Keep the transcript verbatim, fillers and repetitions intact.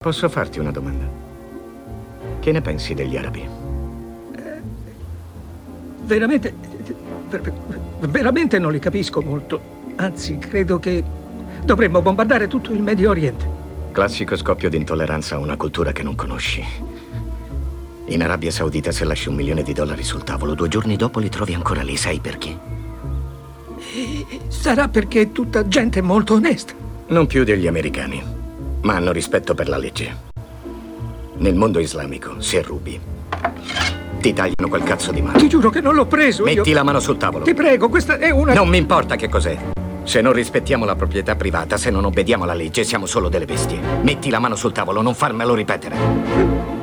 Posso farti una domanda? Che ne pensi degli arabi? Eh, veramente... Veramente non li capisco molto. Anzi, credo che dovremmo bombardare tutto il Medio Oriente. Classico scoppio di intolleranza a una cultura che non conosci. In Arabia Saudita se lasci un milione di dollari sul tavolo, due giorni dopo li trovi ancora lì. Sai perché? Sarà perché è tutta gente molto onesta. Non più degli americani, ma hanno rispetto per la legge. Nel mondo islamico, se rubi, ti tagliano quel cazzo di mano. Ti giuro che non l'ho preso. Metti io... la mano sul tavolo. Ti prego, questa è una... Non mi importa che cos'è. Se non rispettiamo la proprietà privata, se non obbediamo alla legge, siamo solo delle bestie. Metti la mano sul tavolo, non farmelo ripetere.